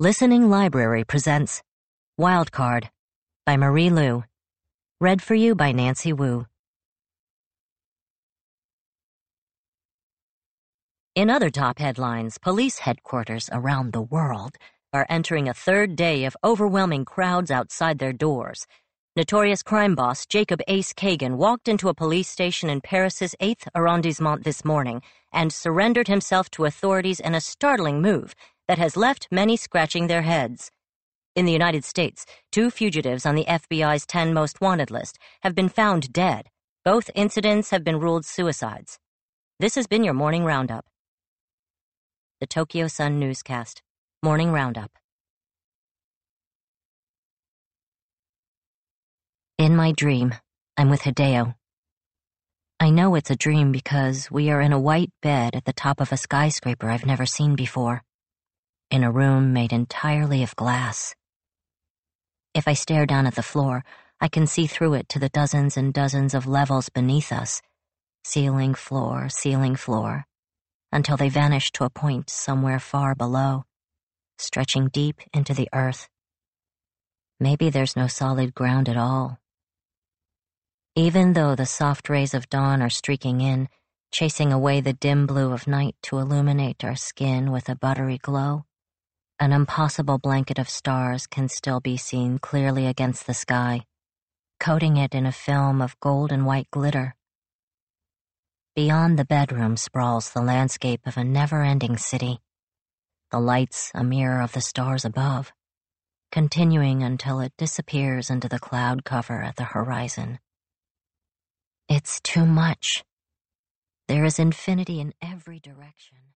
Listening Library presents Wildcard by Marie Lu. Read for you by Nancy Wu. In other top headlines, police headquarters around the world are entering a third day of overwhelming crowds outside their doors. Notorious crime boss Jacob Ace Kagan walked into a police station in Paris's 8th arrondissement this morning and surrendered himself to authorities in a startling move that has left many scratching their heads. In the United States, 2 fugitives on the FBI's 10 most wanted list have been found dead. Both incidents have been ruled suicides. This has been your Morning Roundup. The Tokyo Sun Newscast, Morning Roundup. In my dream, I'm with Hideo. I know it's a dream because we are in a white bed at the top of a skyscraper I've never seen before, in a room made entirely of glass. If I stare down at the floor, I can see through it to the dozens and dozens of levels beneath us, ceiling, floor, until they vanish to a point somewhere far below, stretching deep into the earth. Maybe there's no solid ground at all. Even though the soft rays of dawn are streaking in, chasing away the dim blue of night to illuminate our skin with a buttery glow, an impossible blanket of stars can still be seen clearly against the sky, coating it in a film of gold and white glitter. Beyond the bedroom sprawls the landscape of a never-ending city, the lights a mirror of the stars above, continuing until it disappears into the cloud cover at the horizon. It's too much. There is infinity in every direction.